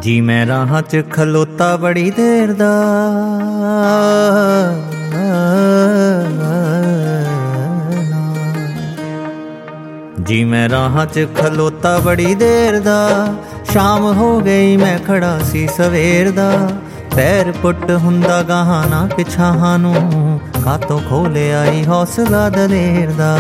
जी मैं राह च खलोता बड़ी देर दा, जी मैं राह च खलोता बड़ी देर दा। शाम हो गई मैं खड़ा सी सवेर दा। पैर पुट हुंदा गाहां ना पिछाहां नूं, कातों खोले आई हौसला दलेर दा।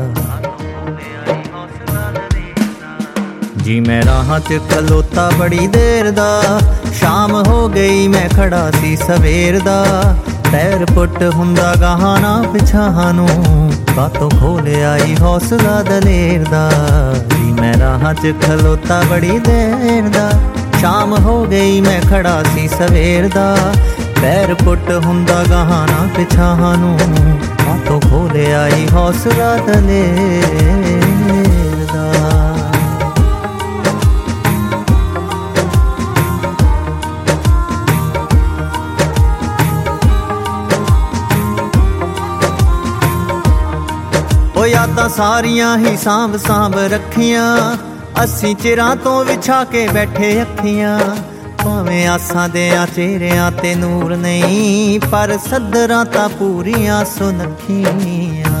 जी मैं राह च खलोता बड़ी देर दा। शाम हो गई मैं खड़ा सी सवेर दा। पैर पुट हुंदा गाहां ना पिछाहां नूं, कातों खोले आई हौसला दलेर दा। जी मैं राह च खलोता बड़ी देर दा। शाम हो गई मैं खड़ा सी सवेर दा। पैर पुट हुंदा गाहां ना पिछाहां नूं, कातों खोले आई हौसला दलेर दा। ओ यादां सारियां ही सांभ सांभ रखियां, अस्सी चिरां तो विछा के बैठे अखियां। भावें आसां देआं चेहरियां ते नूर नहीं, पर सदरां तां पूरियां सुनखियां।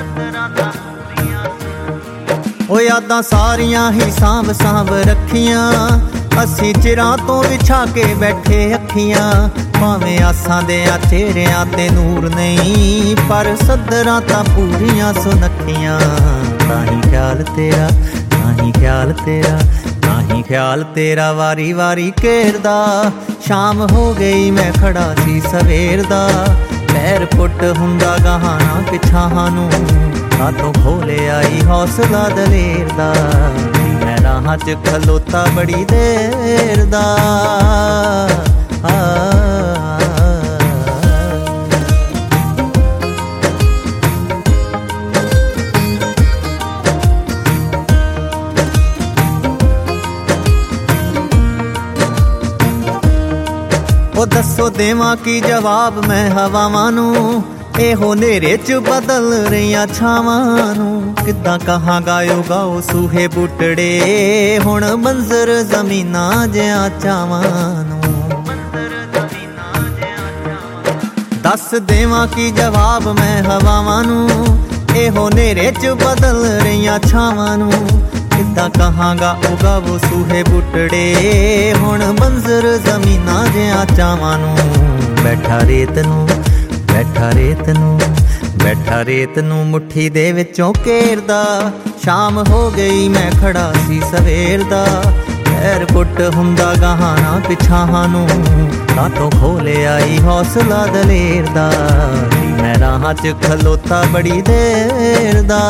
ओ यादां सारियां ही सांभ सांभ रखियां, अस्सी चिरां तो विछा के बैठे अखियां। भावें आसां देआं चेहरियां ते नूर नहीं, पर सदरां तां पूरियां सुनखियां। ताहीं ख्याल तेरा, ताहीं ख्याल तेरा, ताहीं ख्याल तेरा वारी वारी घेरदा। शाम हो गई मैं खड़ा सी सवेर दा। पैर पुट हुंदा गाहां ना पिछाहां नूं, कातों खोले आई हौसला दलेर दा। मैं राह च खलोता बड़ी देर दा। ओ दसो देवां की जवाब मैं हवावां नूं, एहो नेरे च बदल रहियां छावां नूं। किद्दां कहां गायो गाओ सूहे बूटड़े, हुण मंजर जमीनां जिहां चावां नूं। दस देवां की जवाब मैं हवावां नूं, एहो नेरे च बदल रहियां छावां नूं। किद्दां कहां गाओ सूहे बूटड़े, हुण मंजर जमीनां जिहां चावां नूं। बैठा रेत नूं, बैठा रेत नूं, बैठा रेत नूं मुट्ठी दे विचों घेरदा। शाम हो गई मैं खड़ा सी सवेर दा। पैर पुट हुंदा गाहां ना पिछाहां नूं, कातों खोले आई हौसला दलेर दा। मैं राह च खलोता बड़ी देर दा।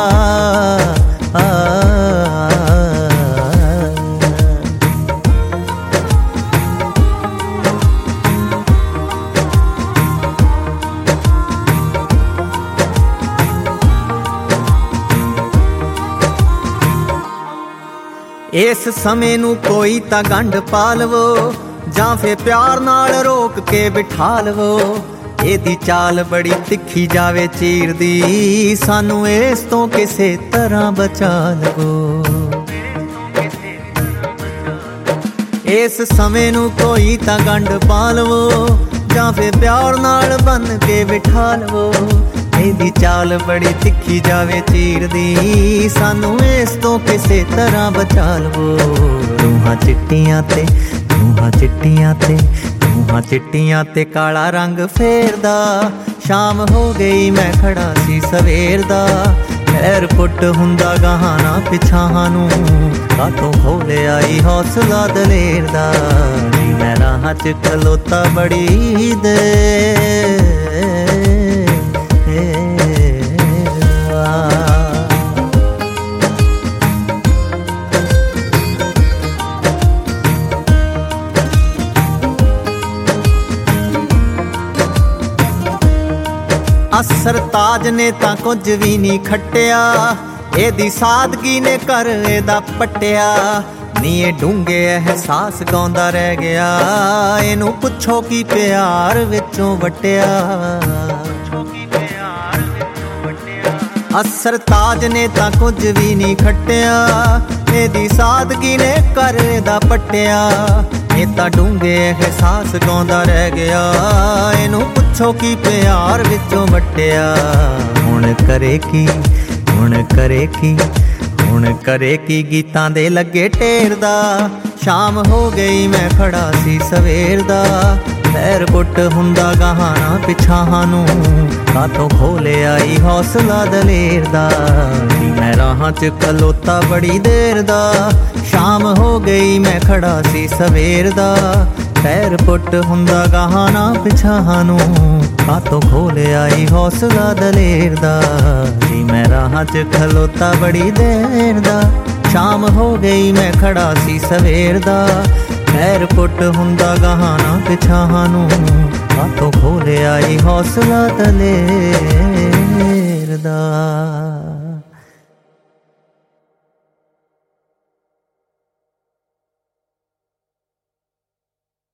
इस समय नूं कोई तां गंढ पा लवो, जां फिर प्यार नाल रोक के बिठा लवो। एदी चाल बड़ी तिखी जावे चीर दी, सानू इस तो किसे तरह बचा लवो। इस समय नूं कोई तां गंढ पा लवो, जां फिर प्यार नाल बन के बिठा लवो। एदी चाल बड़ी तिखी जावे चीर दी, सानू इस तो किसे तरह बचा लवो। रूहां चिट्टियां ते, रूहां चिट्टियां ते, रूहां चिट्टियां ते काला रंग फेरदा। शाम हो गई मैं खड़ा सी सवेर दा। पैर पुट हुंदा गाहां ना पिछाहां नूं, कातों खोले आई हौसला दलेर दा। जी मैं राह च खलोता बड़ी देर। असर ताज ने तां कुछ भी नहीं खट्टिया, एदी सादगी ने कर एदा पट्टिया। नी ए डूंगे एहसास गाउंदा रह गया, इनू पुछो की प्यार विचों वटिया। असर ताज ने तां कुछ भी नहीं खट्टिया, एदी सादगी ने कर एदा पट्टिया। ਇਹ ਤਾਂ ਡੂੰਘੇ ਅਹਿਸਾਸ ਗਾਉਂਦਾ ਰਹਿ ਗਿਆ, ਇਹਨੂੰ ਪੁੱਛੋ ਕੀ ਪਿਆਰ ਵਿੱਚੋਂ ਵੱਟਿਆ। ਹੁਣ ਕਰੇ ਕੀ, ਹੁਣ ਕਰੇ ਕੀ, ਹੁਣ ਕਰੇ ਕੀ ਗੀਤਾਂ ਦੇ ਲੱਗੇ ਢੇਰ ਦਾ। ਸ਼ਾਮ ਹੋ ਗਈ ਮੈਂ ਖੜਾ ਸੀ ਸਵੇਰ ਦਾ, ਪੈਰ ਪੁੱਟ ਹੁੰਦਾ ਗਾਹਾਂ ਪਿਛਾਹਾਂ ਨੂੰ, ਕਾਤੋਂ ਖੋਲਿਆ ਈ ਹੌਸਲਾ ਦਲੇਰ ਦਾ। ਮੈਂ ਰਾਹਾਂ 'ਚ ਖਲੋਤਾ ਬੜੀ ਦੇਰ ਦਾ, ਸ਼ਾਮ ਹੋ ਗਈ ਮੈਂ ਖੜਾ ਸੀ ਸਵੇਰ ਦਾ, ਪੈਰ ਪੁੱਟ ਹੁੰਦਾ ਗਾਹਾਂ ਪਿਛਾਹਾਂ ਨੂੰ, ਕਾਤੋਂ ਖੋਲਿਆ ਈ ਹੌਸਲਾ ਦਲੇਰ ਦਾ। ਮੈਂ ਰਾਹਾਂ 'ਚ ਖਲੋਤਾ ਬੜੀ ਦੇਰ ਦਾ, ਸ਼ਾਮ ਹੋ ਗਈ ਮੈਂ ਖੜਾ ਸੀ ਸਵੇਰ ਦਾ, ਪੈਰ ਪੁੱਟ ਹੁੰਦਾ ਗਾਹਾਂ ਪਿਛਾਹਾਂ ਨੂੰ, ਕਾਤੋਂ ਖੋਲਿਆ ਈ ਹੌਸਲਾ ਦਲੇਰ